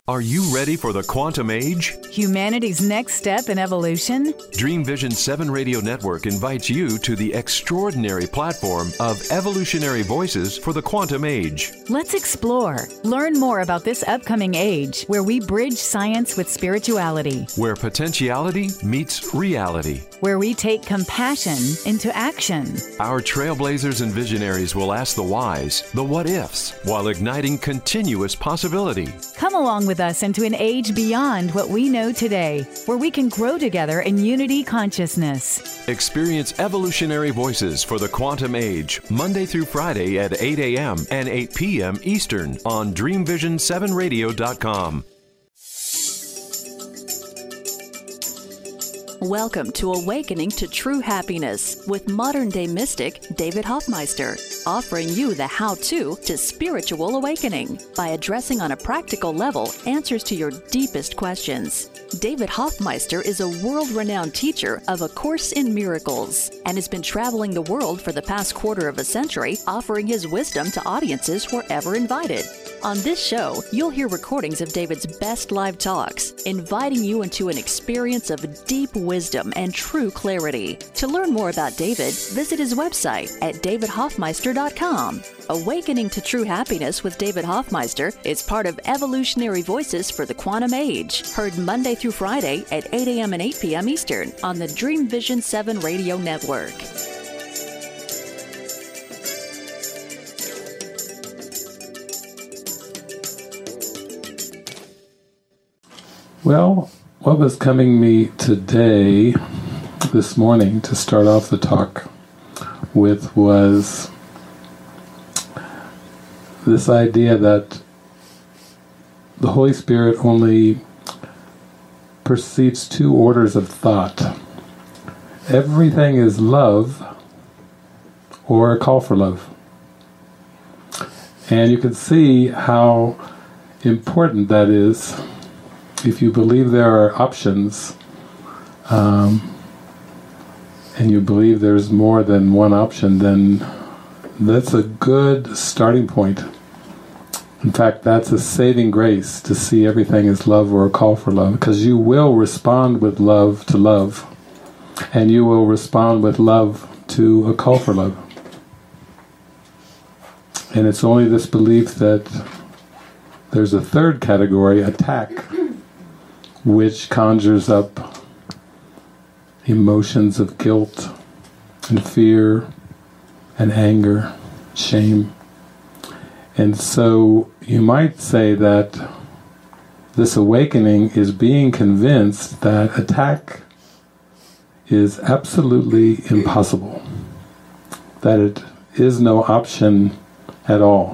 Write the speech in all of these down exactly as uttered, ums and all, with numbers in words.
Are you ready for the quantum age? Humanity's next step in evolution? Dream Vision seven Radio Network invites you to the extraordinary platform of Evolutionary Voices for the Quantum Age. Let's explore. Learn more about this upcoming age where we bridge science with spirituality. Where potentiality meets reality. Where we take compassion into action. Our trailblazers and visionaries will ask the whys, the what-ifs, while igniting continuous possibility. Come along with us into an age beyond what we know today, where we can grow together in unity consciousness. Experience Evolutionary Voices for the Quantum Age, Monday through Friday at eight a.m. and eight p.m. Eastern on dream vision seven radio dot com. Welcome to Awakening to True Happiness with modern-day mystic David Hoffmeister, offering you the how-to to spiritual awakening by addressing on a practical level answers to your deepest questions. David Hoffmeister is a world-renowned teacher of A Course in Miracles and has been traveling the world for the past quarter of a century, offering his wisdom to audiences wherever invited. On this show, you'll hear recordings of David's best live talks, inviting you into an experience of deep wisdom and true clarity. To learn more about David, visit his website at david hoffmeister dot com. Awakening to True Happiness with David Hoffmeister is part of Evolutionary Voices for the Quantum Age, heard Monday through Friday at eight a.m. and eight p.m. Eastern on the Dream Vision seven Radio Network. Well, what was coming me today, this morning, to start off the talk with was this idea that the Holy Spirit only perceives two orders of thought. Everything is love or a call for love. And you can see how important that is. If you believe there are options, um, and you believe there's more than one option, then that's a good starting point. In fact, that's a saving grace to see everything as love or a call for love, because you will respond with love to love, and you will respond with love to a call for love. And it's only this belief that there's a third category, attack, which conjures up emotions of guilt and fear and anger, shame. And so you might say that this awakening is being convinced that attack is absolutely impossible, that it is no option at all.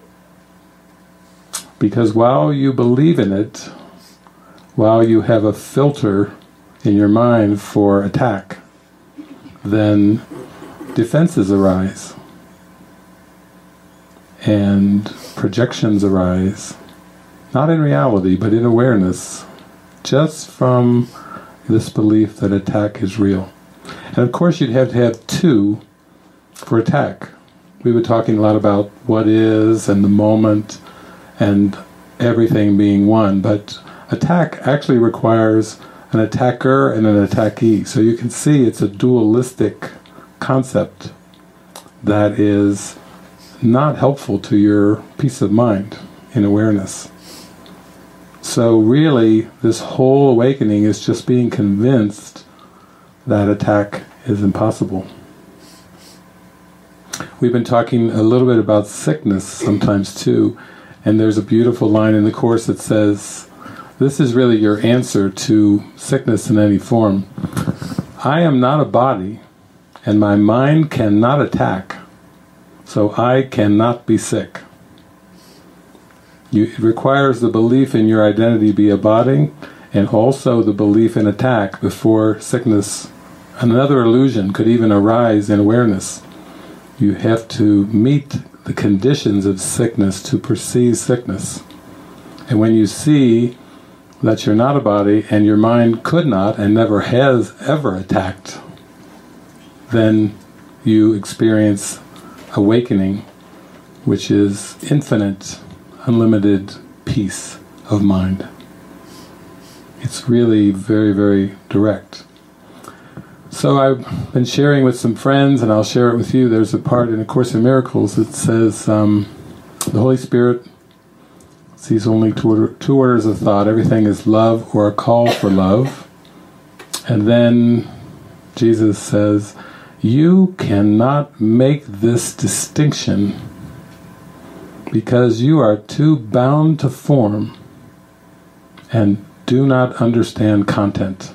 Because while you believe in it, while you have a filter in your mind for attack, then defenses arise and projections arise, not in reality but in awareness, just from this belief that attack is real. And of course you'd have to have two for attack. We were talking a lot about what is and the moment and everything being one, but attack actually requires an attacker and an attackee. So you can see it's a dualistic concept that is not helpful to your peace of mind in awareness. So really, this whole awakening is just being convinced that attack is impossible. We've been talking a little bit about sickness sometimes too, and there's a beautiful line in the Course that says, this is really your answer to sickness in any form. I am not a body, and my mind cannot attack, so I cannot be sick. You, it requires the belief in your identity be a body, and also the belief in attack before sickness, another illusion, could even arise in awareness. You have to meet the conditions of sickness to perceive sickness. And when you see that you're not a body and your mind could not and never has ever attacked, then you experience awakening, which is infinite, unlimited peace of mind. It's really very, very direct. So I've been sharing with some friends, and I'll share it with you. There's a part in A Course in Miracles that says um, the Holy Spirit sees only two, order, two orders of thought. Everything is love or a call for love. And then Jesus says, you cannot make this distinction because you are too bound to form and do not understand content.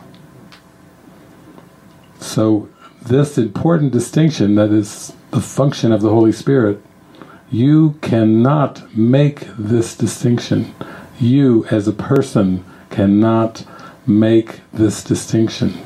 So this important distinction that is the function of the Holy Spirit, you cannot make this distinction. You as a person cannot make this distinction.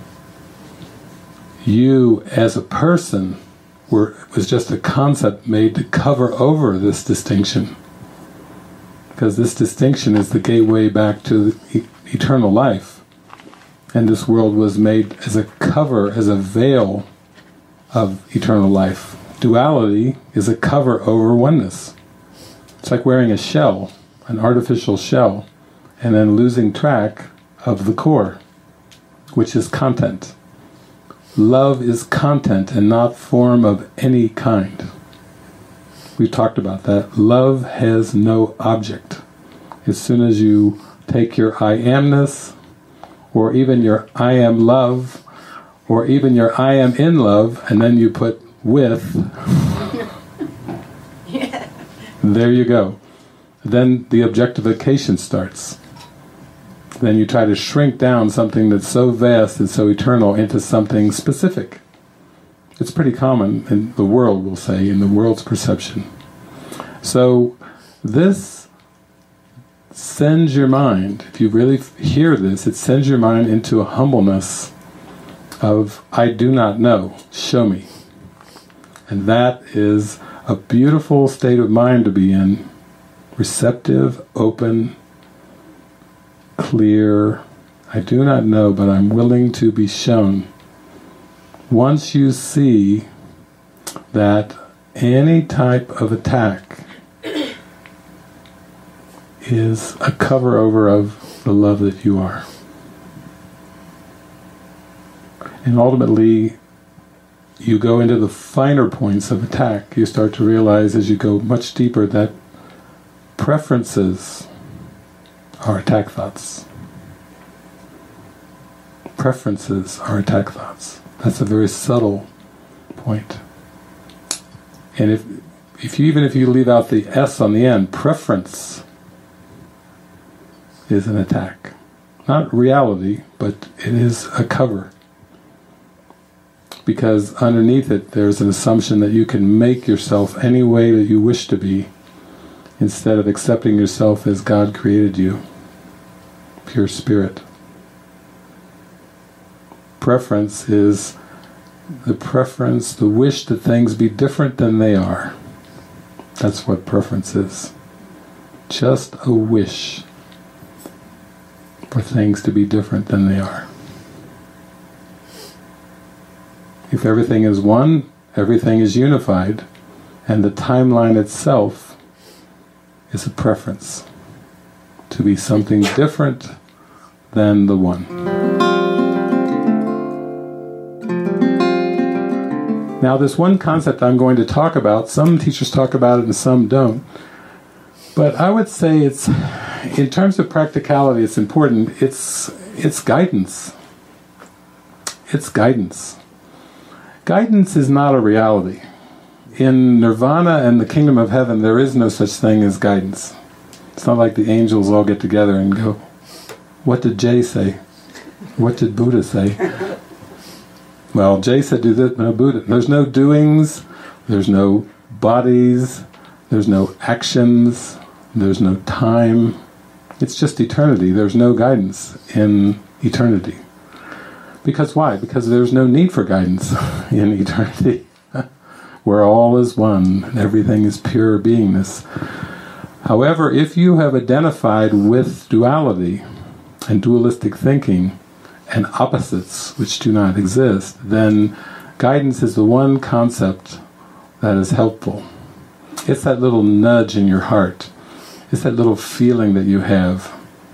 You as a person were, was just a concept made to cover over this distinction. Because this distinction is the gateway back to the e- eternal life. And this world was made as a cover, as a veil of eternal life. Duality is a cover over oneness. It's like wearing a shell, an artificial shell, and then losing track of the core, which is content. Love is content and not form of any kind. We've talked about that. Love has no object. As soon as you take your I amness, or even your I am love, or even your I am in love, and then you put with, yeah. There you go. Then the objectification starts. Then you try to shrink down something that's so vast and so eternal into something specific. It's pretty common in the world, we'll say, in the world's perception. So this sends your mind, if you really hear this, it sends your mind into a humbleness of, I do not know, show me. And that is a beautiful state of mind to be in, receptive, open, clear. I do not know, but I'm willing to be shown. Once you see that any type of attack is a cover over of the love that you are. And ultimately, you go into the finer points of attack. You start to realize as you go much deeper that preferences are attack thoughts. Preferences are attack thoughts. That's a very subtle point. And if, if you, even if you leave out the S on the end, preference is an attack. Not reality, but it is a cover. Because underneath it there's an assumption that you can make yourself any way that you wish to be, instead of accepting yourself as God created you, pure spirit. Preference is the preference, the wish that things be different than they are. That's what preference is. Just a wish for things to be different than they are. If everything is one, everything is unified, and the timeline itself is a preference to be something different than the one. Now, this one concept I'm going to talk about, some teachers talk about it and some don't, but I would say it's, in terms of practicality, it's important. It's it's guidance. It's guidance. Guidance is not a reality. In Nirvana and the Kingdom of Heaven, there is no such thing as guidance. It's not like the angels all get together and go, what did Jay say? What did Buddha say? Well, Jay said do this, no Buddha. There's no doings, there's no bodies, there's no actions, there's no time. It's just eternity. There's no guidance in eternity. Because why? Because there's no need for guidance in eternity. Where all is one, and everything is pure beingness. However, if you have identified with duality and dualistic thinking and opposites which do not exist, then guidance is the one concept that is helpful. It's that little nudge in your heart. It's that little feeling that you have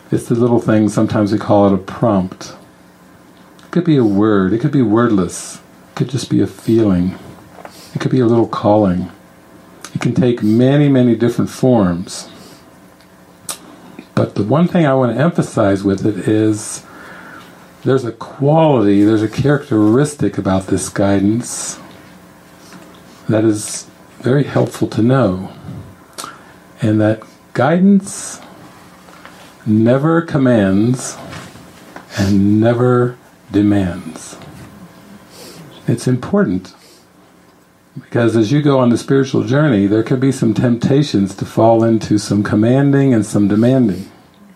It's the little thing, sometimes we call it a prompt. It could be a word, it could be wordless, it could just be a feeling, it could be a little calling. It can take many, many different forms. But the one thing I want to emphasize with it is there's a quality, there's a characteristic about this guidance that is very helpful to know. And that guidance never commands and never demands. It's important because as you go on the spiritual journey, there could be some temptations to fall into some commanding and some demanding.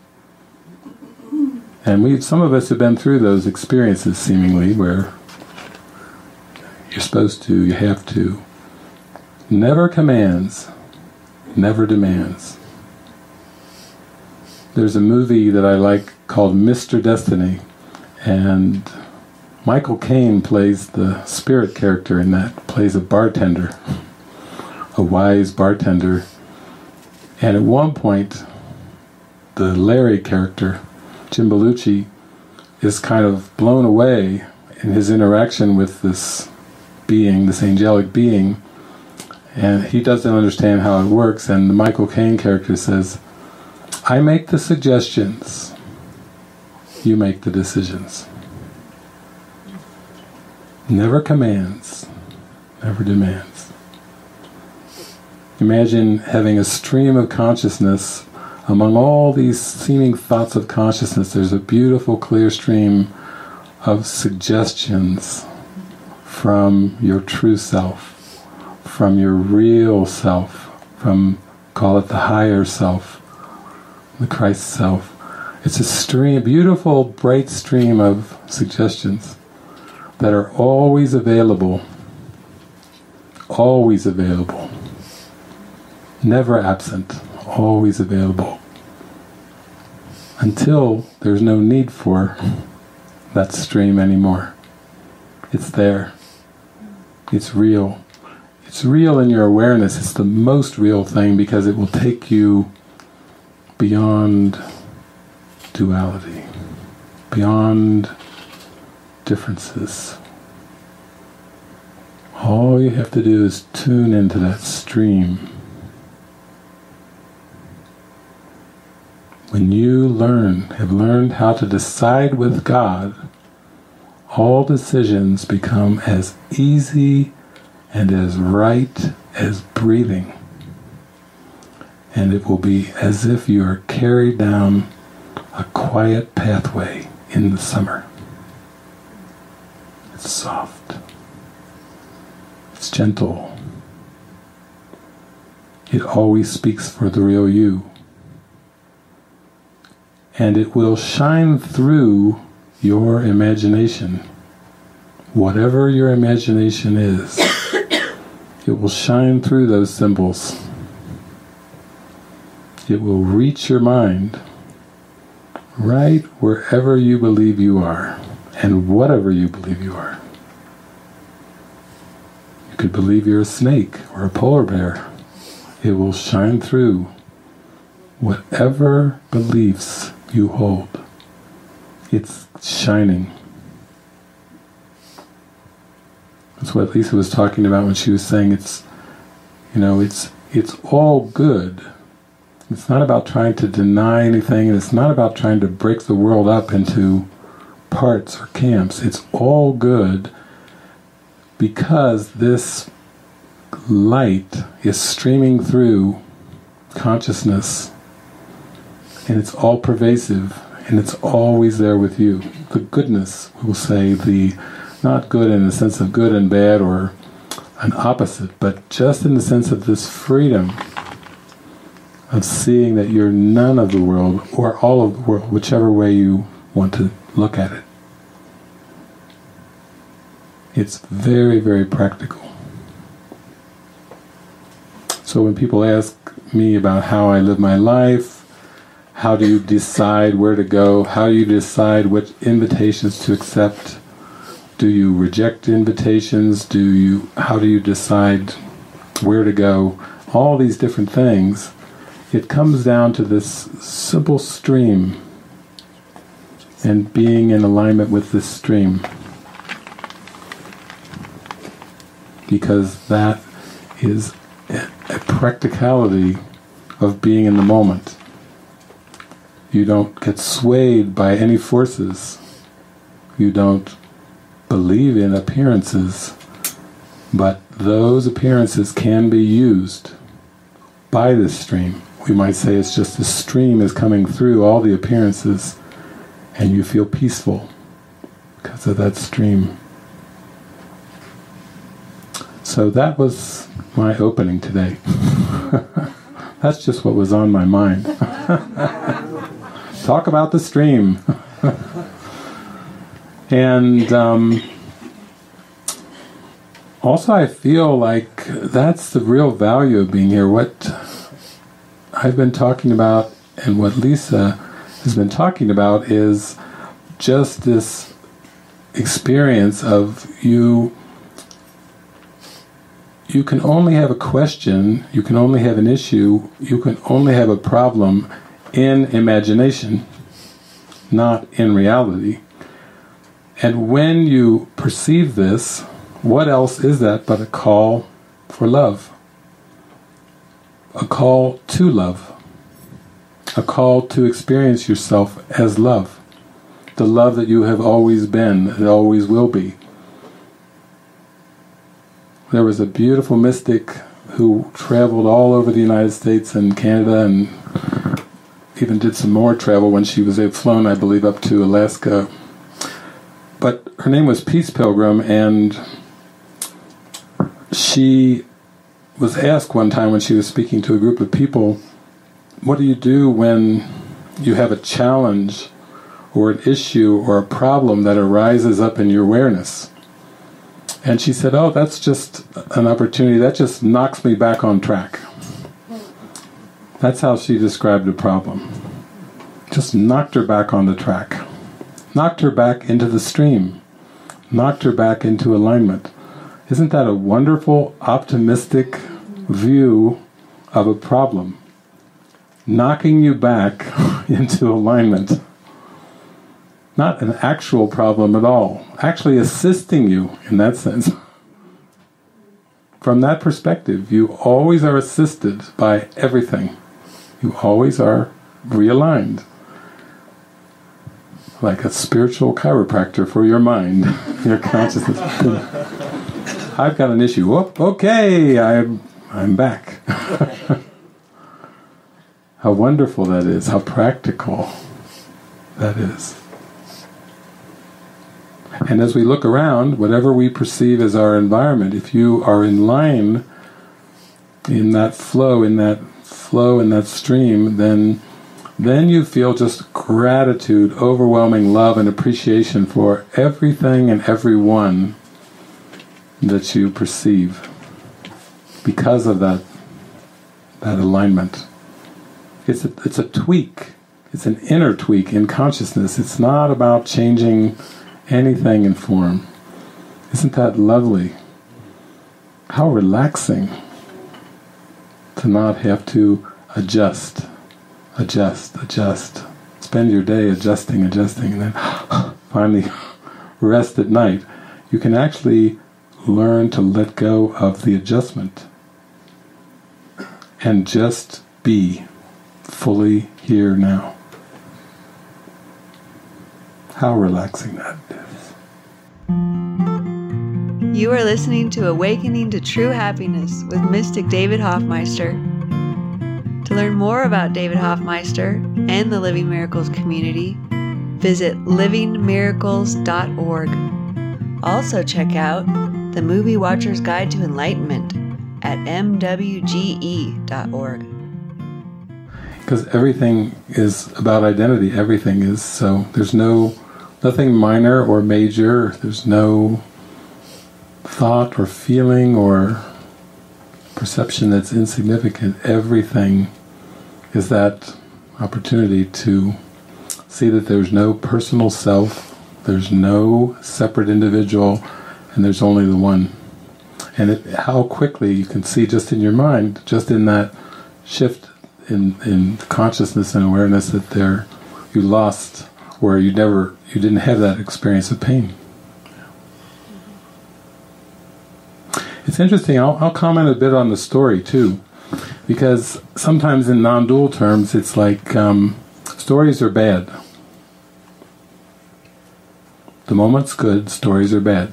And we, some of us have been through those experiences, seemingly, where you're supposed to, you have to. Never commands, never demands. There's a movie that I like called Mister Destiny, and Michael Caine plays the spirit character in that, plays a bartender, a wise bartender. And at one point, the Larry character, Jim Belushi, is kind of blown away in his interaction with this being, this angelic being, and he doesn't understand how it works, and the Michael Caine character says, I make the suggestions, you make the decisions. Never commands, never demands. Imagine having a stream of consciousness. Among all these seeming thoughts of consciousness, there's a beautiful, clear stream of suggestions from your true self, from your real self, from, call it the higher self, the Christ self. It's a stream, a beautiful, bright stream of suggestions that are always available, always available, never absent, always available, until there's no need for that stream anymore. It's there. It's real. It's real in your awareness. It's the most real thing because it will take you beyond duality, beyond differences. All you have to do is tune into that stream. When you learn, have learned how to decide with God, all decisions become as easy and as right as breathing. And it will be as if you are carried down a quiet pathway in the summer. It's soft. It's gentle. It always speaks for the real you. And it will shine through your imagination. Whatever your imagination is, it will shine through those symbols. It will reach your mind right wherever you believe you are, and whatever you believe you are. You could believe you're a snake or a polar bear. It will shine through whatever beliefs you hold. It's shining. That's what Lisa was talking about when she was saying it's, you know, it's it's all good. It's not about trying to deny anything, and it's not about trying to break the world up into parts or camps. It's all good because this light is streaming through consciousness, and it's all pervasive, and it's always there with you. The goodness, we'll say, the not good in the sense of good and bad or an opposite, but just in the sense of this freedom of seeing that you're none of the world or all of the world, whichever way you want to look at it. It's very, very practical. So when people ask me about how I live my life, how do you decide where to go, how do you decide what invitations to accept, do you reject invitations, do you, how do you decide where to go, all these different things, it comes down to this simple stream and being in alignment with this stream. Because that is a, a practicality of being in the moment. You don't get swayed by any forces. You don't believe in appearances, but those appearances can be used by this stream. We might say it's just a stream is coming through all the appearances, and you feel peaceful because of that stream. So that was my opening today. That's just what was on my mind. Talk about the stream. And um, also I feel like that's the real value of being here. What I've been talking about and what Lisa has been talking about is just this experience of you you can only have a question, you can only have an issue, you can only have a problem in imagination, not in reality. And when you perceive this, what else is that but a call for love? A call to love. A call to experience yourself as love. The love that you have always been, that always will be. There was a beautiful mystic who traveled all over the United States and Canada and even did some more travel when she was flown, I believe, up to Alaska. But her name was Peace Pilgrim, and she was asked one time when she was speaking to a group of people, what do you do when you have a challenge or an issue or a problem that arises up in your awareness? And she said, oh, that's just an opportunity, that just knocks me back on track. That's how she described the problem. Just knocked her back on the track. Knocked her back into the stream. Knocked her back into alignment. Isn't that a wonderful, optimistic view of a problem? Knocking you back into alignment. Not an actual problem at all. Actually assisting you in that sense. From that perspective, you always are assisted by everything. You always are realigned. Like a spiritual chiropractor for your mind, your consciousness. I've got an issue. Whoop, okay, I'm, I'm back. How wonderful that is, how practical that is. And as we look around, whatever we perceive as our environment, if you are in line in that flow, in that flow, in that stream, then then you feel just gratitude, overwhelming love and appreciation for everything and everyone that you perceive because of that that alignment. It's a, it's a tweak. It's an inner tweak in consciousness. It's not about changing anything in form. Isn't that lovely? How relaxing to not have to adjust, adjust, adjust. Spend your day adjusting, adjusting, and then finally rest at night. You can actually learn to let go of the adjustment and just be fully here now. How relaxing that is. You are listening to Awakening to True Happiness with Mystic David Hoffmeister. To learn more about David Hoffmeister and the Living Miracles community, visit living miracles dot org. Also check out The Movie Watcher's Guide to Enlightenment at m w g e dot org. Because everything is about identity. Everything is. So there's no nothing minor or major. There's no thought or feeling or perception that's insignificant. Everything is that opportunity to see that there's no personal self, there's no separate individual, and there's only the one. And it, how quickly you can see just in your mind, just in that shift in, in consciousness and awareness, that there you lost where you never, you didn't have that experience of pain. It's interesting, I'll, I'll comment a bit on the story too, because sometimes in non-dual terms it's like um, stories are bad. The moment's good, stories are bad.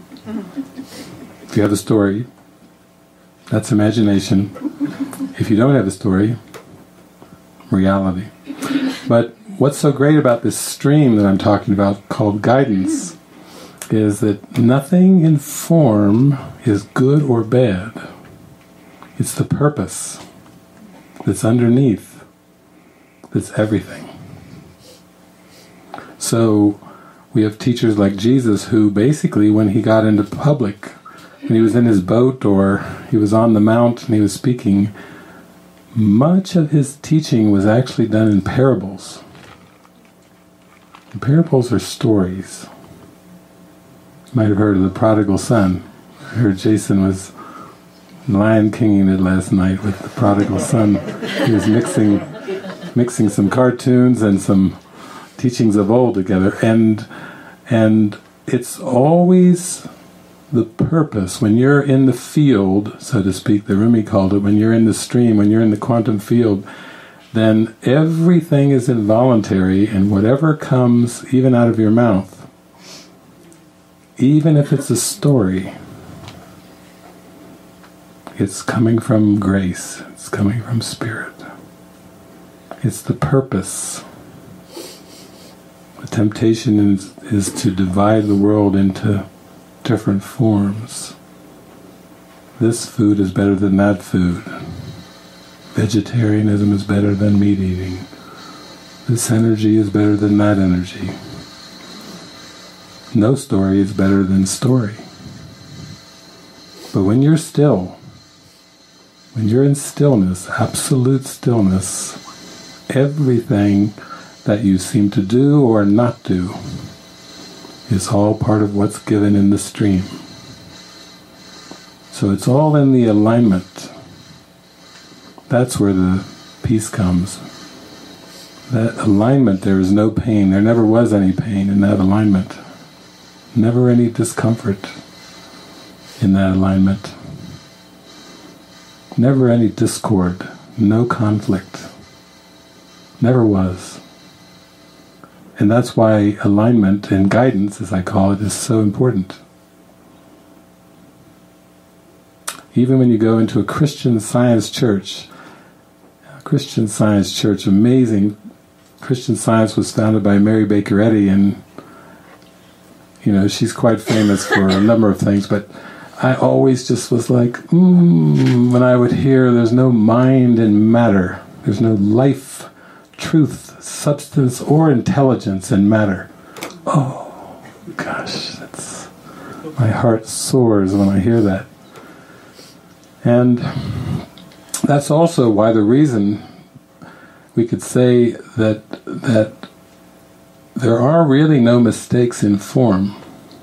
If you have a story, that's imagination. If you don't have a story, reality. But what's so great about this stream that I'm talking about, called guidance, is that nothing in form is good or bad. It's the purpose that's underneath that's everything. So we have teachers like Jesus who basically, when he got into public, when he was in his boat or he was on the mount and he was speaking, much of his teaching was actually done in parables. And parables are stories. You might have heard of the prodigal son. I heard Jason was Lion Kinging it last night with the prodigal son. He was mixing mixing some cartoons and some teachings of old together, and and it's always the purpose. When you're in the field, so to speak, the Rumi called it, when you're in the stream, when you're in the quantum field, then everything is involuntary, and whatever comes even out of your mouth, even if it's a story, it's coming from grace, it's coming from spirit. It's the purpose. The temptation is, is to divide the world into different forms. This food is better than that food. Vegetarianism is better than meat eating. This energy is better than that energy. No story is better than story. But when you're still, when you're in stillness, absolute stillness, everything that you seem to do or not do is all part of what's given in the stream. So it's all in the alignment. That's where the peace comes. That alignment, there is no pain. There never was any pain in that alignment. Never any discomfort in that alignment. Never any discord. No conflict. Never was. And that's why alignment and guidance, as I call it, is so important. Even when you go into a Christian Science church, a Christian Science church, amazing. Christian Science was founded by Mary Baker Eddy, and you know, she's quite famous for a number of things, but I always just was like, mm, when I would hear there's no mind in matter, there's no life, truth, substance, or intelligence in matter. Oh, gosh, that's, my heart soars when I hear that. And that's also why the reason we could say that that there are really no mistakes in form.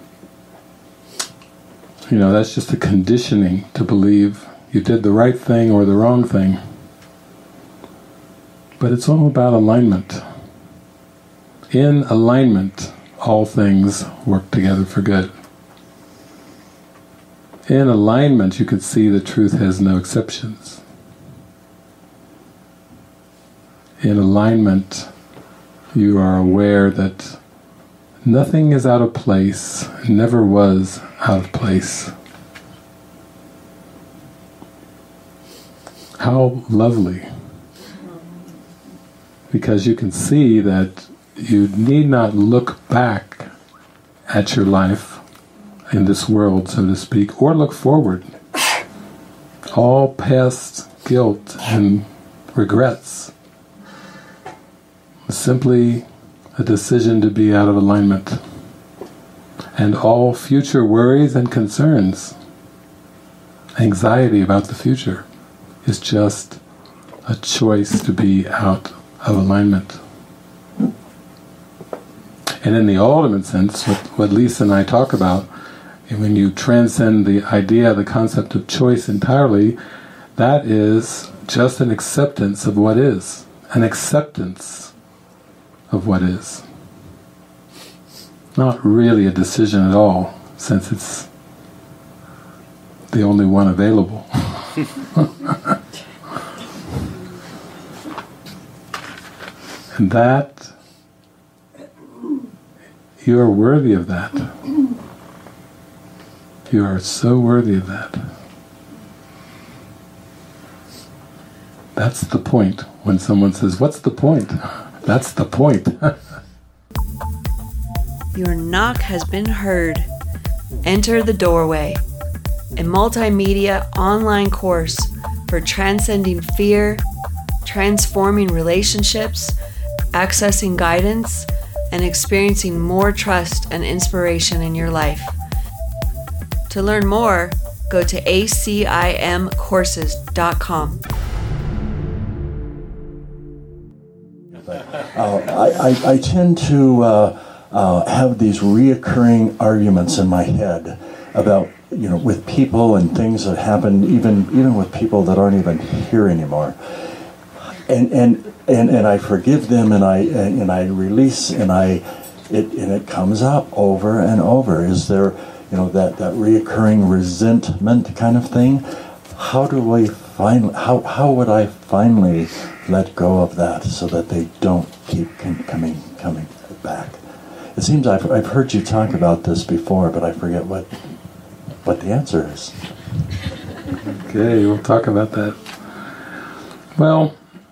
You know, that's just a conditioning to believe you did the right thing or the wrong thing. But it's all about alignment. In alignment, all things work together for good. In alignment, you can see the truth has no exceptions. In alignment, you are aware that nothing is out of place, never was out of place. How lovely. Because you can see that you need not look back at your life in this world, so to speak, or look forward. All past guilt and regrets is simply a decision to be out of alignment. And all future worries and concerns, anxiety about the future, is just a choice to be out of alignment. And in the ultimate sense, what, what Lisa and I talk about, when you transcend the idea, the concept of choice entirely, that is just an acceptance of what is. An acceptance of what is. not really a decision at all, since it's the only one available. And that, you are worthy of that. You are so worthy of that. That's the point. When someone says, "What's the point?" That's the point. Your knock has been heard. Enter the doorway, a multimedia online course for transcending fear, transforming relationships, accessing guidance, and experiencing more trust and inspiration in your life. To learn more, go to A C I M courses dot com. Uh, I, I, I tend to uh, uh, have these reoccurring arguments in my head about, you know, with people and things that happen, even even with people that aren't even here anymore. And and and, and I forgive them, and I and, and I release, and I it and it comes up over and over. Is there, you know, that, that reoccurring resentment kind of thing? How do we finally? How how would I finally let go of that so that they don't keep con- coming coming back? It seems I've I've heard you talk about this before, but I forget what what the answer is. Okay, we'll talk about that. Well,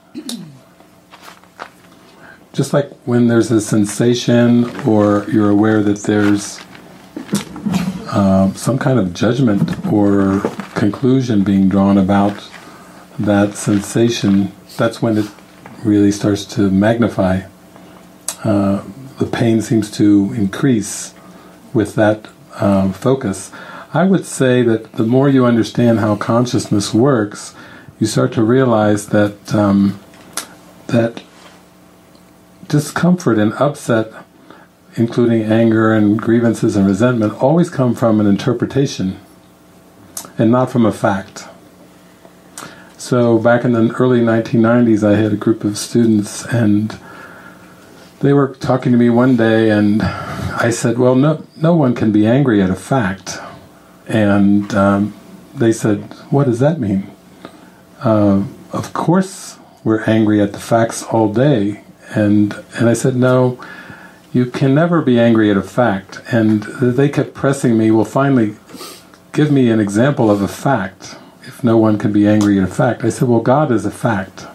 just like when there's a sensation, or you're aware that there's uh, some kind of judgment or conclusion being drawn about that sensation, that's when it really starts to magnify. Uh, the pain seems to increase with that uh, focus. I would say that the more you understand how consciousness works, you start to realize that um, that discomfort and upset, including anger and grievances and resentment, always come from an interpretation and not from a fact. So back in the early nineteen nineties, I had a group of students, and they were talking to me one day, and I said, well, no, no one can be angry at a fact. And um, they said, what does that mean? Uh, of course we're angry at the facts all day. And and I said, no, you can never be angry at a fact. And they kept pressing me, well, finally, give me an example of a fact, if no one can be angry at a fact. I said, well, God is a fact.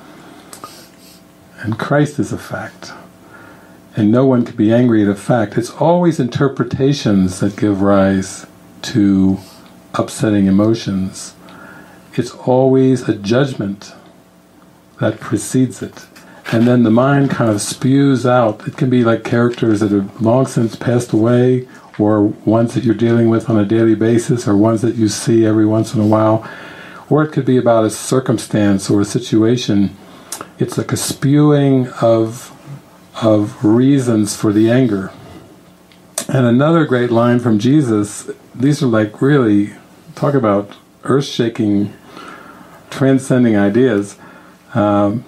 And Christ is a fact. And no one can be angry at a fact. It's always interpretations that give rise to upsetting emotions. It's always a judgment that precedes it. And then the mind kind of spews out. It can be like characters that have long since passed away, or ones that you're dealing with on a daily basis, or ones that you see every once in a while. Or it could be about a circumstance or a situation. It's like a spewing of, of reasons for the anger. And another great line from Jesus, these are like really, talk about earth-shaking, transcending ideas. Um,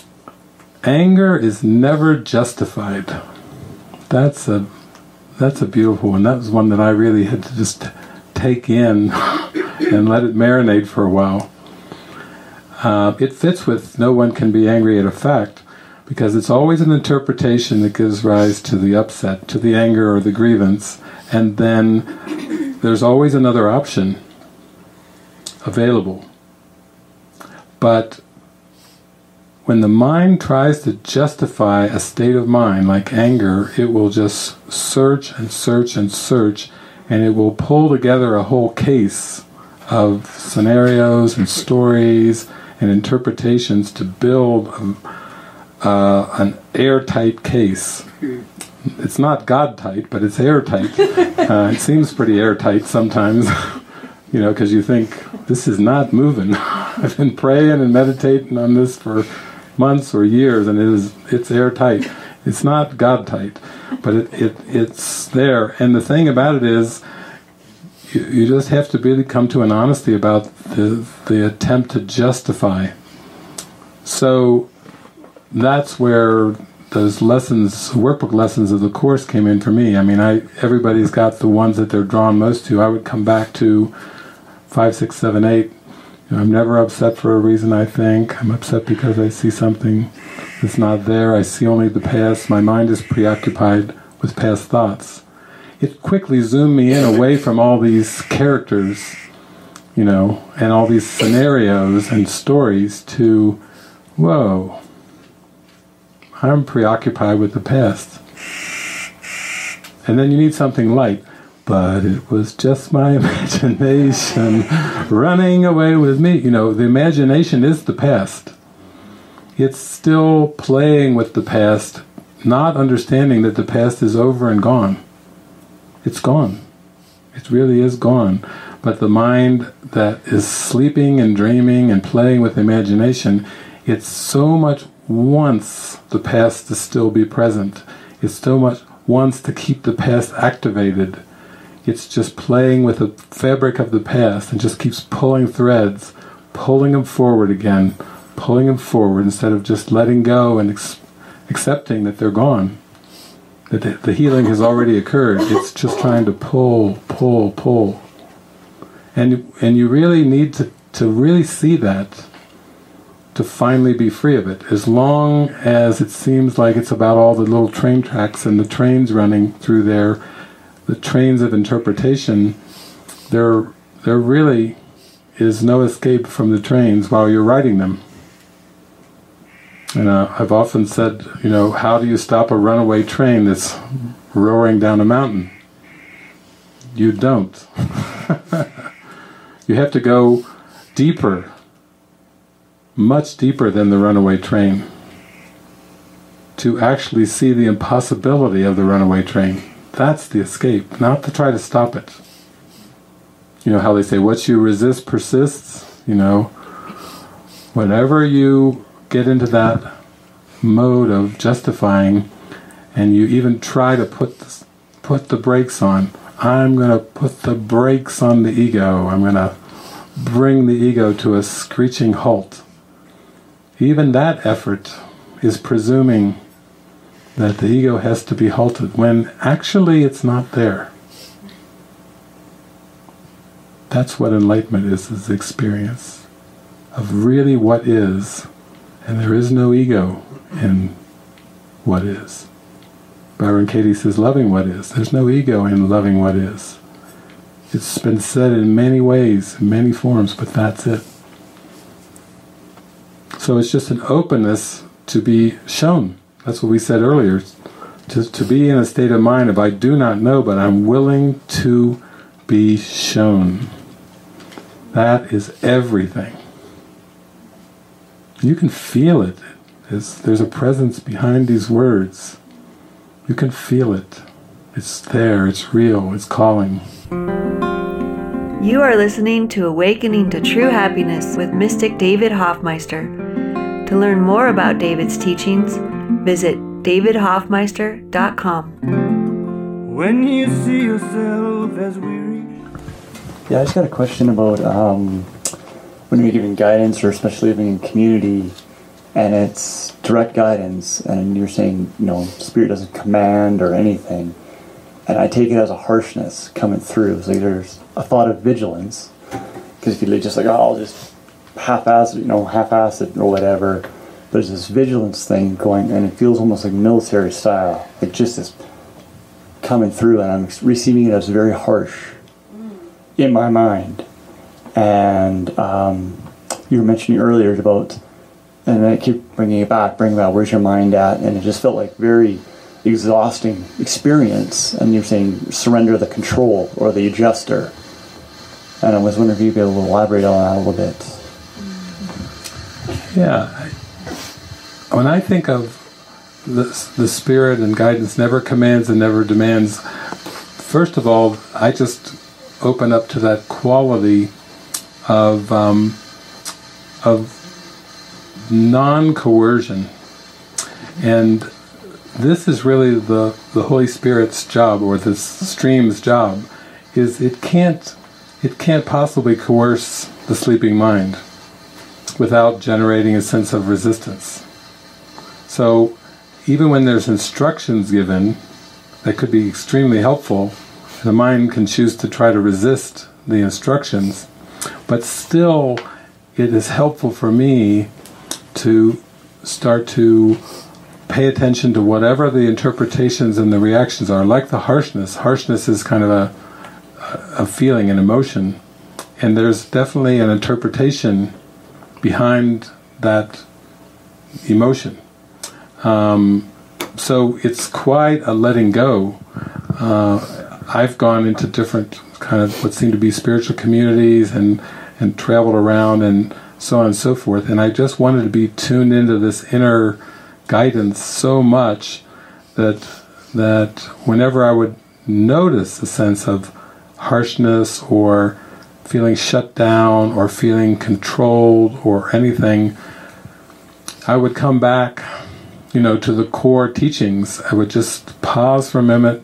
anger is never justified. That's a that's a beautiful one. That was one that I really had to just take in and let it marinate for a while. Uh, it fits with no one can be angry at a fact, because it's always an interpretation that gives rise to the upset, to the anger or the grievance, and then there's always another option available. But when the mind tries to justify a state of mind like anger, it will just search and search and search, and it will pull together a whole case of scenarios and stories and interpretations to build a, uh, an airtight case. It's not God-tight, but it's airtight. Uh, it seems pretty airtight sometimes, you know, because you think, this is not moving. I've been praying and meditating on this for months or years, and it is it's airtight. It's not God-tight, but it, it it's there. And the thing about it is, you, you just have to really come to an honesty about the the attempt to justify. So that's where those lessons, workbook lessons of the Course came in for me. I mean, I everybody's got the ones that they're drawn most to. I would come back to five, six, seven, eight. You know, I'm never upset for a reason, I think. I'm upset because I see something that's not there. I see only the past. My mind is preoccupied with past thoughts. It quickly zoomed me in away from all these characters, you know, and all these scenarios and stories to, whoa, I'm preoccupied with the past. And then you need something light. But it was just my imagination running away with me. You know, the imagination is the past. It's still playing with the past, not understanding that the past is over and gone. It's gone. It really is gone. But the mind that is sleeping and dreaming and playing with imagination, it so much wants the past to still be present. It so much wants to keep the past activated. It's just playing with the fabric of the past and just keeps pulling threads, pulling them forward again, pulling them forward instead of just letting go and ex- accepting that they're gone, that the, the healing has already occurred. It's just trying to pull, pull, pull. And, and you really need to, to really see that to finally be free of it. As long as it seems like it's about all the little train tracks and the trains running through there, the trains of interpretation, there, there really is no escape from the trains while you're riding them. And uh, I've often said, you know, how do you stop a runaway train that's roaring down a mountain? You don't. You have to go deeper, much deeper than the runaway train, to actually see the impossibility of the runaway train. That's the escape, not to try to stop it. You know how they say, what you resist persists? You know, whenever you get into that mode of justifying and you even try to put the, put the brakes on, I'm going to put the brakes on the ego. I'm going to bring the ego to a screeching halt. Even that effort is presuming that the ego has to be halted, when actually it's not there. That's what enlightenment is, is the experience of really what is, and there is no ego in what is. Byron Katie says, loving what is. There's no ego in loving what is. It's been said in many ways, in many forms, but that's it. So it's just an openness to be shown. That's what we said earlier, to, to be in a state of mind of I do not know, but I'm willing to be shown. That is everything. You can feel it. There's, there's a presence behind these words. You can feel it. It's there, it's real, it's calling. You are listening to Awakening to True Happiness with Mystic David Hoffmeister. To learn more about David's teachings, visit david hoffmeister dot com. When you see yourself as weary. Yeah, I just got a question about um, when you're giving guidance, or especially living in community, and it's direct guidance, and you're saying, you know, Spirit doesn't command or anything, and I take it as a harshness coming through. It's like there's a thought of vigilance, because if you just like, oh, I'll just half-ass, you know, half-ass it or whatever. There's this vigilance thing going, and it feels almost like military style. Like just this coming through, and I'm receiving it as very harsh in my mind. And um, you were mentioning earlier about, and I keep bringing it back, bringing it back, where's your mind at? And it just felt like very exhausting experience. And you're saying surrender the control or the adjuster. And I was wondering if you'd be able to elaborate on that a little bit. Yeah. When I think of the, the Spirit and guidance never commands and never demands, first of all, I just open up to that quality of um, of non-coercion. And this is really the, the Holy Spirit's job, or this stream's job, is it can't it can't possibly coerce the sleeping mind without generating a sense of resistance. So even when there's instructions given that could be extremely helpful, the mind can choose to try to resist the instructions, but still it is helpful for me to start to pay attention to whatever the interpretations and the reactions are, like the harshness. Harshness is kind of a, a feeling, an emotion, and there's definitely an interpretation behind that emotion. Um, so it's quite a letting go. Uh, I've gone into different kind of what seem to be spiritual communities and, and traveled around and so on and so forth, and I just wanted to be tuned into this inner guidance so much that that whenever I would notice a sense of harshness or feeling shut down or feeling controlled or anything, I would come back, you know, to the core teachings. I would just pause for a minute,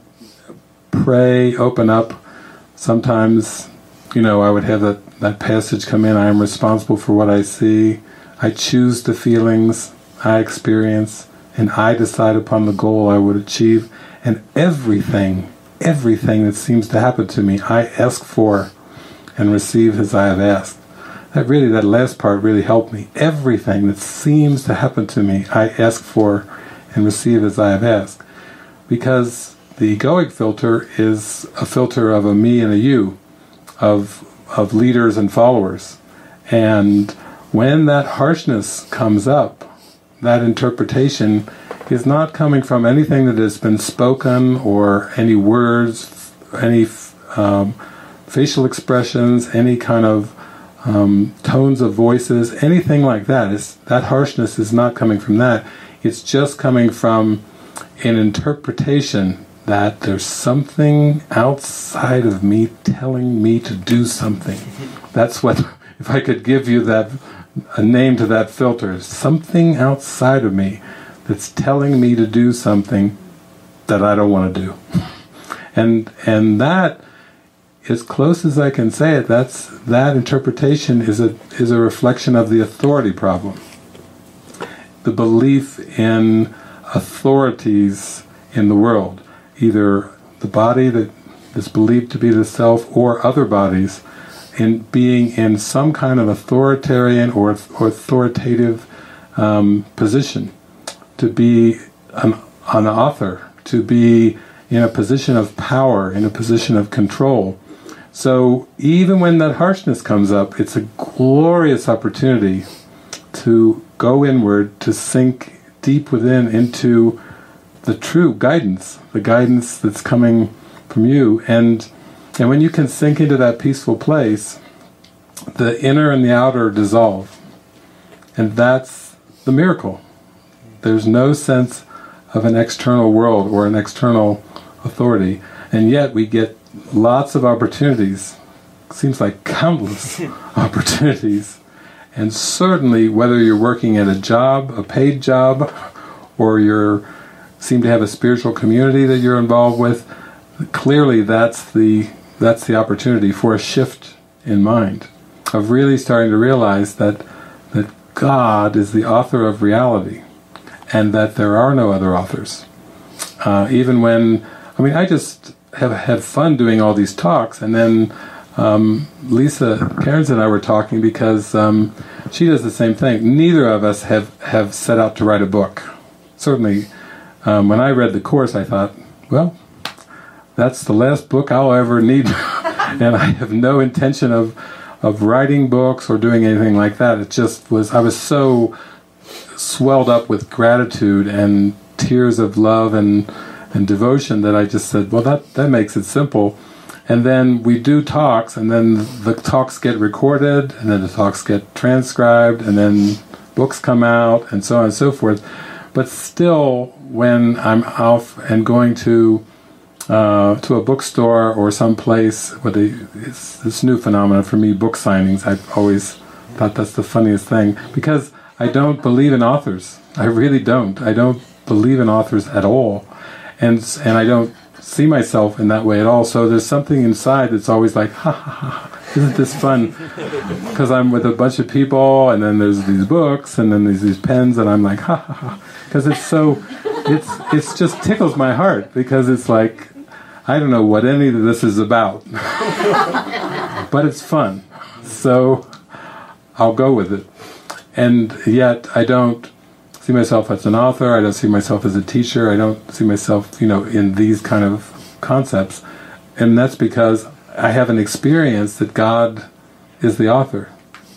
pray, open up. Sometimes, you know, I would have that, that passage come in, I am responsible for what I see. I choose the feelings I experience, and I decide upon the goal I would achieve. And everything, everything that seems to happen to me, I ask for and receive as I have asked. That really, that last part really helped me. Everything that seems to happen to me, I ask for and receive as I have asked. Because the egoic filter is a filter of a me and a you, of of leaders and followers. And when that harshness comes up, that interpretation is not coming from anything that has been spoken or any words, any um, facial expressions, any kind of um, tones of voices, anything like that. It's, that harshness is not coming from that. It's just coming from an interpretation that there's something outside of me telling me to do something. That's what, if I could give you that, a name to that filter, something outside of me that's telling me to do something that I don't want to do. And and that, as close as I can say it, that's that interpretation is a is a reflection of the authority problem. The belief in authorities in the world, either the body that is believed to be the self or other bodies, in being in some kind of authoritarian or, or authoritative um, position, to be an, an author, to be in a position of power, in a position of control. So even when that harshness comes up, it's a glorious opportunity to go inward, to sink deep within into the true guidance, the guidance that's coming from you. And and when you can sink into that peaceful place, the inner and the outer dissolve. And that's the miracle. There's no sense of an external world or an external authority. And yet we get lots of opportunities, seems like countless opportunities. And certainly whether you're working at a job, a paid job, or you seem to have a spiritual community that you're involved with, clearly that's the that's the opportunity for a shift in mind, of really starting to realize that that God is the author of reality, and that there are no other authors. Uh, even when, I mean, I just have had fun doing all these talks, and then um, Lisa Cairns and I were talking because um, she does the same thing. Neither of us have, have set out to write a book. Certainly, um, when I read the Course, I thought, well, that's the last book I'll ever need, and I have no intention of of writing books or doing anything like that. It just was, I was so swelled up with gratitude and tears of love and and devotion that I just said, well, that, that makes it simple. And then we do talks, and then the talks get recorded, and then the talks get transcribed, and then books come out, and so on and so forth. But still, when I'm off and going to uh, to a bookstore or someplace, where they, it's this new phenomenon for me, book signings, I've always thought that's the funniest thing, because I don't believe in authors. I really don't. I don't believe in authors at all. And and I don't see myself in that way at all. So there's something inside that's always like, ha ha ha, isn't this fun? Because I'm with a bunch of people, and then there's these books, and then there's these pens, and I'm like, ha ha ha. Because it's so, it's it's just tickles my heart, because it's like, I don't know what any of this is about, but it's fun, so I'll go with it. And yet I don't see myself as an author, I don't see myself as a teacher, I don't see myself, you know, in these kind of concepts. And that's because I have an experience that God is the author.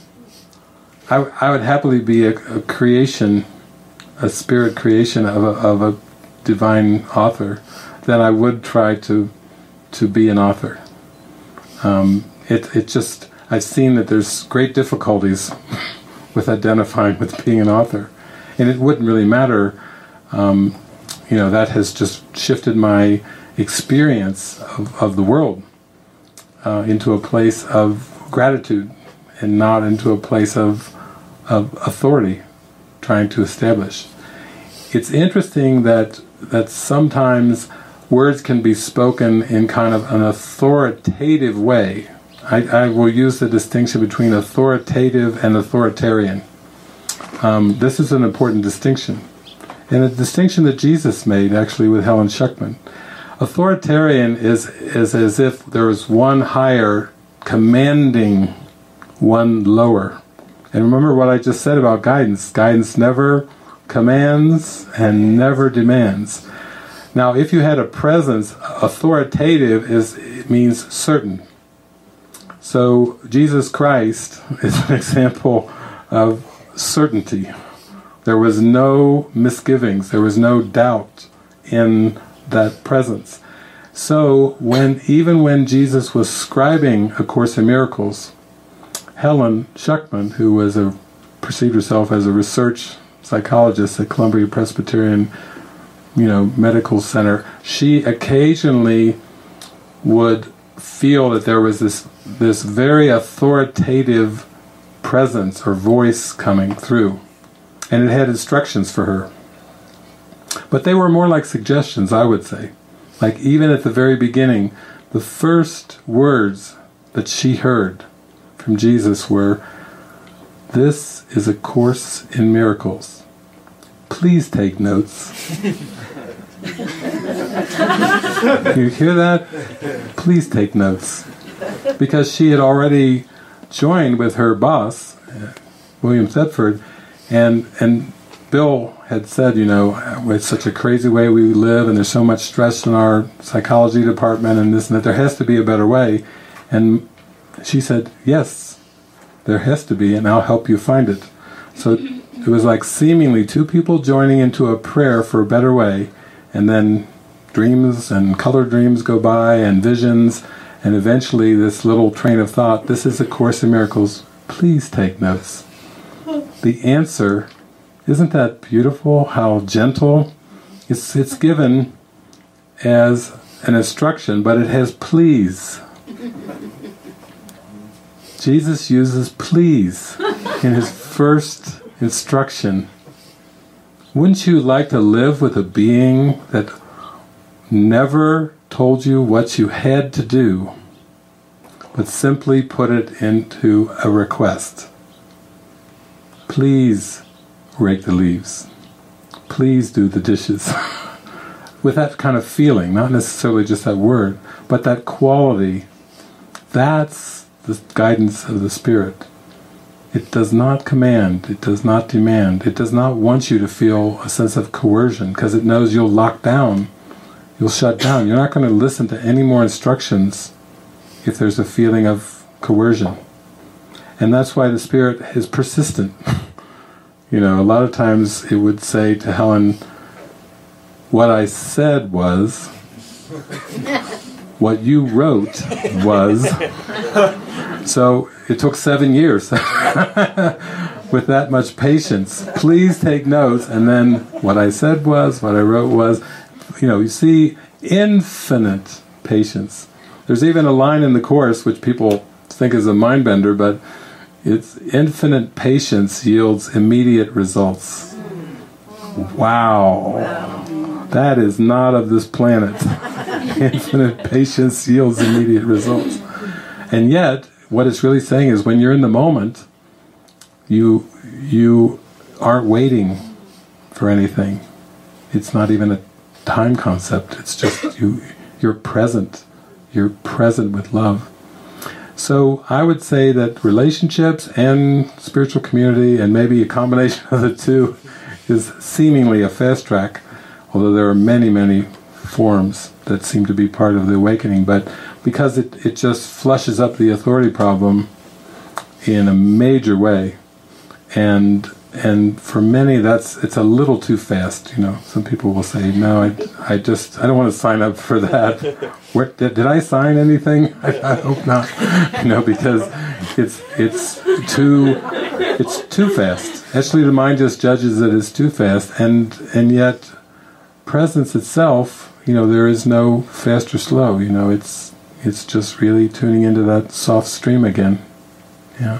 I, I would happily be a, a creation, a spirit creation of a, of a divine author, than I would try to to be an author. Um, it it just, I've seen that there's great difficulties with identifying with being an author, and it wouldn't really matter. Um, you know, that has just shifted my experience of, of the world uh, into a place of gratitude, and not into a place of of authority, trying to establish. It's interesting that that sometimes words can be spoken in kind of an authoritative way. I, I will use the distinction between authoritative and authoritarian. Um, this is an important distinction, and a distinction that Jesus made actually with Helen Schuckman. Authoritarian is is as if there was one higher commanding one lower. And remember what I just said about guidance. Guidance never commands and never demands. Now, if you had a presence, authoritative is it means certain. So Jesus Christ is an example of certainty. There was no misgivings, there was no doubt in that presence. So when even when Jesus was scribing A Course in Miracles, Helen Schuckman, who was a perceived herself as a research psychologist at Columbia Presbyterian, you know, Medical Center, she occasionally would feel that there was this this very authoritative presence or voice coming through, and it had instructions for her. But they were more like suggestions, I would say. Like even at the very beginning, the first words that she heard from Jesus were, "This is a Course in Miracles. Please take notes." You hear that? Please take notes. Because she had already joined with her boss, William Thetford, and and Bill had said, you know, it's such a crazy way we live, and there's so much stress in our psychology department and this and that, there has to be a better way. And she said, yes, there has to be, and I'll help you find it. So it was like seemingly two people joining into a prayer for a better way, and then dreams and color dreams go by, and visions, and eventually this little train of thought, this is A Course in Miracles, please take notes. The answer, isn't that beautiful, how gentle? It's, it's given as an instruction, but it has please. Jesus uses please in his first instruction. Wouldn't you like to live with a being that never told you what you had to do, but simply put it into a request? Please rake the leaves. Please do the dishes. With that kind of feeling, not necessarily just that word, but that quality. That's the guidance of the Spirit. It does not command, it does not demand, it does not want you to feel a sense of coercion, because it knows you'll lock down, you'll shut down. You're not going to listen to any more instructions if there's a feeling of coercion. And that's why the Spirit is persistent. You know, a lot of times it would say to Helen, what I said was, what you wrote was. So it took seven years with that much patience. Please take notes. And then what I said was, what I wrote was, you know, you see infinite patience. There's even a line in the Course which people think is a mind bender, but it's infinite patience yields immediate results. Wow. That is not of this planet. Infinite patience yields immediate results. And yet, what it's really saying is when you're in the moment, you you aren't waiting for anything. it's not even a time concept. It's just you, you're present. You're present with love. So I would say that relationships and spiritual community, and maybe a combination of the two, is seemingly a fast track, although there are many, many forms that seem to be part of the awakening. But because it, it just flushes up the authority problem in a major way, and and for many that's it's a little too fast. You know, some people will say, "No, I, I just I don't want to sign up for that." Where, did, did I sign anything? I, I hope not. You know, because it's it's too it's too fast. Actually, the mind just judges it as too fast, and and yet presence itself, you know, there is no fast or slow. You know, it's it's just really tuning into that soft stream again. Yeah.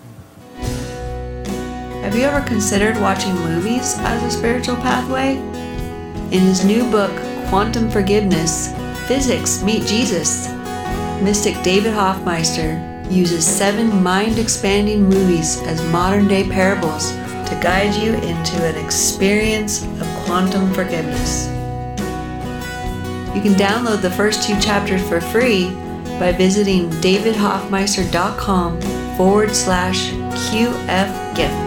Have you ever considered watching movies as a spiritual pathway? In his new book, Quantum Forgiveness, Physics Meet Jesus, mystic David Hoffmeister uses seven mind-expanding movies as modern-day parables to guide you into an experience of quantum forgiveness. You can download the first two chapters for free by visiting davidhoffmeister.com forward slash QF gift.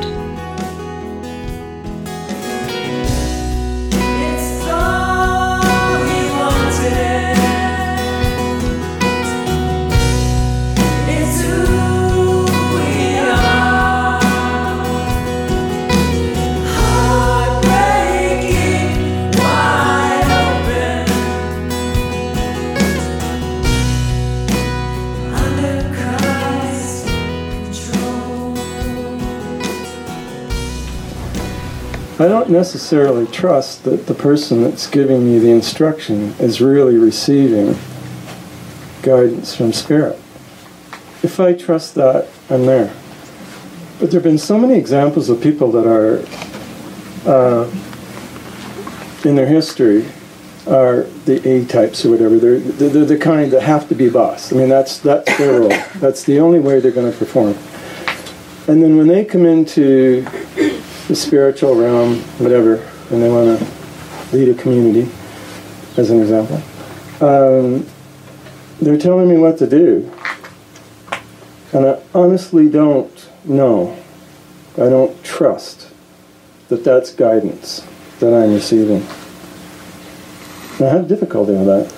I don't necessarily trust that the person that's giving me the instruction is really receiving guidance from Spirit. If I trust that, I'm there. But there have been so many examples of people that are, uh, in their history, are the A-types or whatever. They're, they're the kind that have to be boss. I mean, that's, that's their role. That's the only way they're going to perform. And then when they come into the spiritual realm, whatever, and they want to lead a community, as an example, um, they're telling me what to do. And I honestly don't know. I don't trust that that's guidance that I'm receiving. And I have difficulty with that.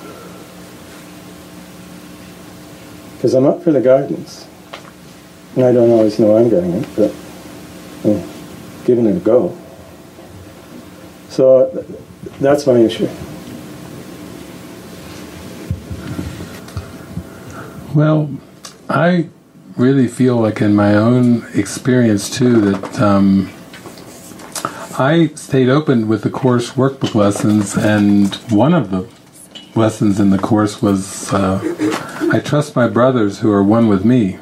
Because I'm up for the guidance. And I don't always know I'm getting it, but I'm giving it a go. So that's my issue. Well, I really feel like in my own experience too that um, I stayed open with the Course workbook lessons, and one of the lessons in the Course was uh, I trust my brothers who are one with me.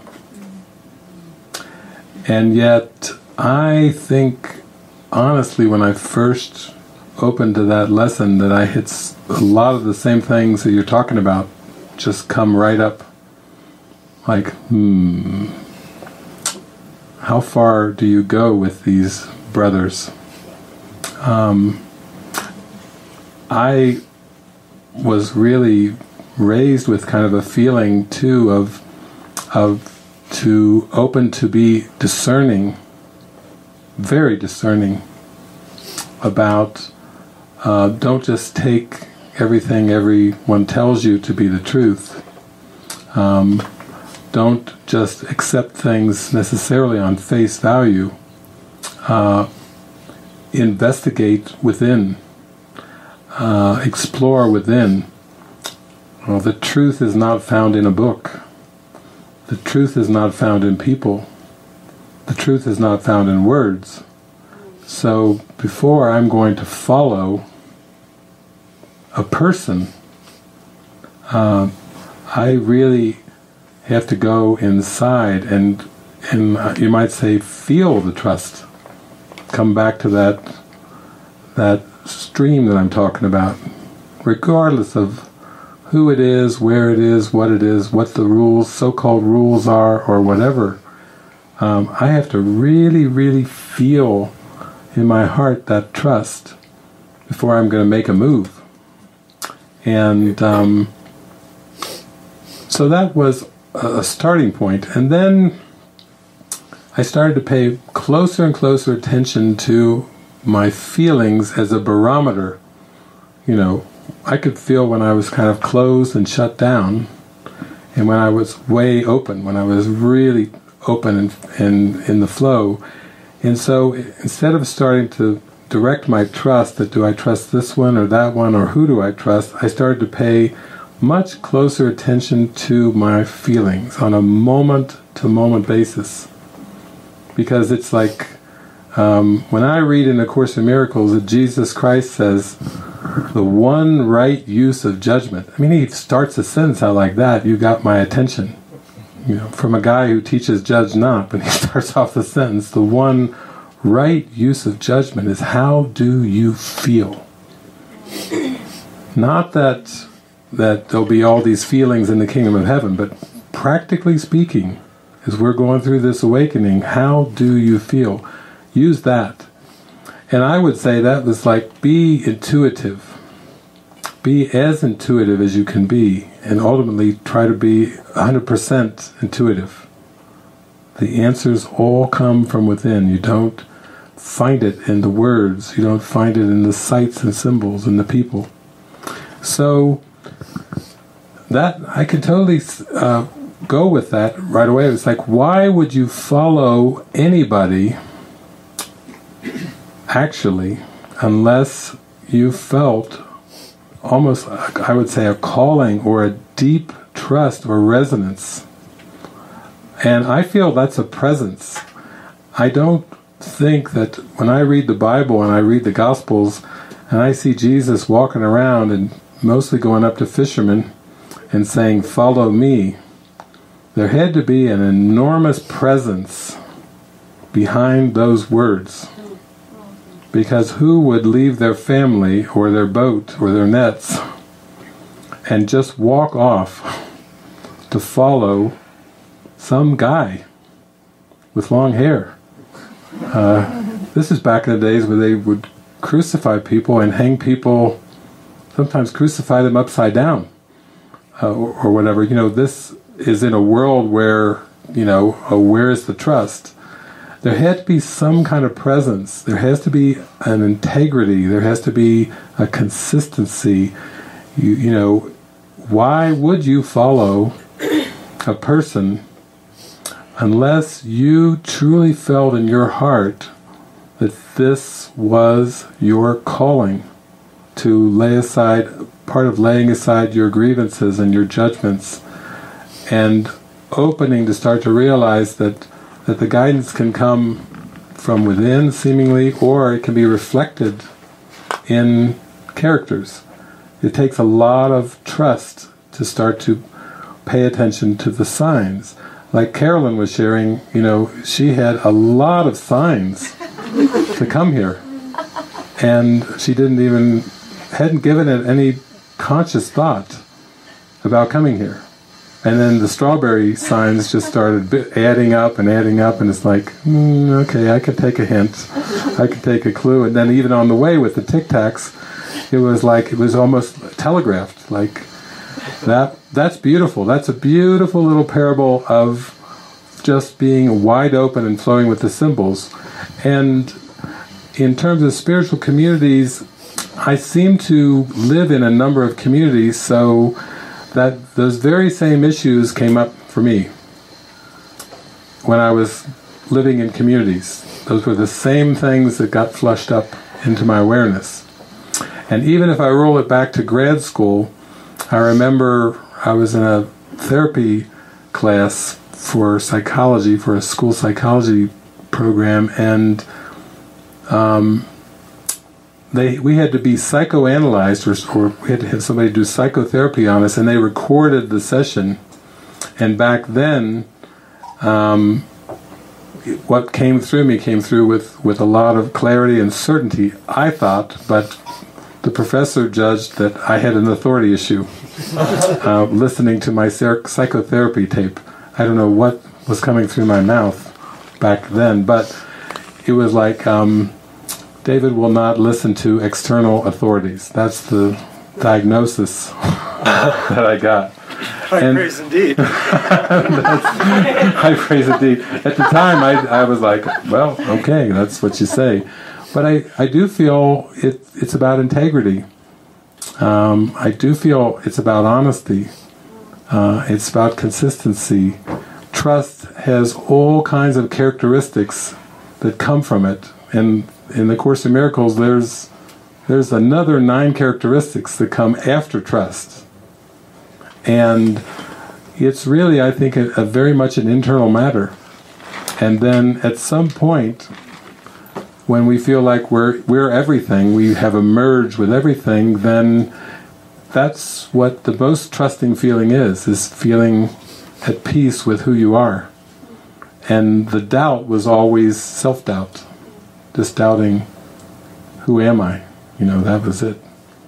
And yet I think honestly when I first opened to that lesson that I hit a lot of the same things that you're talking about just come right up. Like, hmm, how far do you go with these brothers? Um, I was really raised with kind of a feeling too of, of to open to be discerning, very discerning about, uh, don't just take everything everyone tells you to be the truth. Um, Don't just accept things necessarily on face value. Uh, investigate within. Uh, explore within. Well, the truth is not found in a book. The truth is not found in people. The truth is not found in words. So before I'm going to follow a person, uh, I really have to go inside and, and uh, you might say, feel the trust. Come back to that that stream that I'm talking about, regardless of who it is, where it is, what it is, what the rules, so-called rules are, or whatever. Um, I have to really, really feel in my heart that trust before I'm going to make a move. And um, so that was a starting point. And then I started to pay closer and closer attention to my feelings as a barometer. You know, I could feel when I was kind of closed and shut down, and when I was way open, when I was really open and, and in the flow. And so instead of starting to direct my trust, that do I trust this one or that one, or who do I trust, I started to pay much closer attention to my feelings on a moment-to-moment basis. Because it's like, um, when I read in A Course in Miracles that Jesus Christ says, the one right use of judgment. I mean, he starts a sentence out like that, you got my attention. You know, from a guy who teaches judge not, but he starts off the sentence, the one right use of judgment is how do you feel? Not that that there'll be all these feelings in the kingdom of heaven, but practically speaking, as we're going through this awakening, how do you feel? Use that. And I would say that was like, be intuitive. Be as intuitive as you can be, and ultimately try to be one hundred percent intuitive. The answers all come from within. You don't find it in the words. You don't find it in the sights and symbols and the people. So that, I could totally uh, go with that right away. It's like, why would you follow anybody actually unless you felt almost, I would say, a calling or a deep trust or resonance? And I feel that's a presence. I don't think that when I read the Bible and I read the Gospels and I see Jesus walking around and mostly going up to fishermen and saying, follow me, there had to be an enormous presence behind those words. Because who would leave their family or their boat or their nets and just walk off to follow some guy with long hair? Uh, this is back in the days where they would crucify people and hang people, sometimes crucify them upside down uh, or, or whatever. You know, this is in a world where, you know, uh, where is the trust? There had to be some kind of presence. There has to be an integrity. There has to be a consistency. You, you know, why would you follow a person unless you truly felt in your heart that this was your calling to lay aside, part of laying aside your grievances and your judgments and opening to start to realize that that the guidance can come from within, seemingly, or it can be reflected in characters. It takes a lot of trust to start to pay attention to the signs. Like Carolyn was sharing, you know, she had a lot of signs to come here. And she didn't even, hadn't given it any conscious thought about coming here. And then the strawberry signs just started adding up and adding up, and it's like, mm, okay, I could take a hint, I could take a clue. And then even on the way with the Tic Tacs, it was like, it was almost telegraphed. Like, that. That's beautiful. That's a beautiful little parable of just being wide open and flowing with the symbols. And in terms of spiritual communities, I seem to live in a number of communities, so that those very same issues came up for me when I was living in communities. Those were the same things that got flushed up into my awareness. And even if I roll it back to grad school, I remember I was in a therapy class for psychology, for a school psychology program, and um, They, we had to be psychoanalyzed, or, or we had to have somebody do psychotherapy on us, and they recorded the session. And back then, um, what came through me came through with, with a lot of clarity and certainty, I thought, but the professor judged that I had an authority issue uh, listening to my psychotherapy tape. I don't know what was coming through my mouth back then, but it was like... Um, David will not listen to external authorities. That's the diagnosis that I got. High and praise indeed. High praise indeed. At the time, I, I was like, well, okay, that's what you say. But I, I do feel it, it's about integrity. Um, I do feel it's about honesty. Uh, it's about consistency. Trust has all kinds of characteristics that come from it. And in the Course in Miracles, there's there's another nine characteristics that come after trust. And it's really, I think, a, a very much an internal matter. And then at some point, when we feel like we're we're everything, we have emerged with everything, then that's what the most trusting feeling is, is feeling at peace with who you are. And the doubt was always self-doubt, just doubting, who am I? You know, that was it.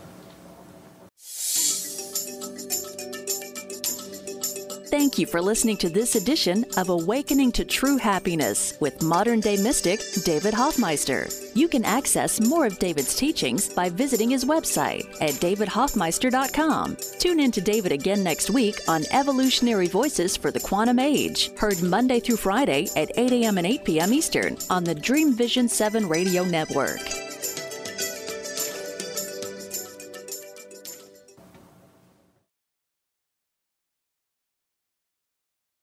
Thank you for listening to this edition of Awakening to True Happiness with modern-day mystic David Hoffmeister. You can access more of David's teachings by visiting his website at david hoffmeister dot com. Tune in to David again next week on Evolutionary Voices for the Quantum Age, heard Monday through Friday at eight a.m. and eight p.m. Eastern on the Dream Vision seven Radio Network.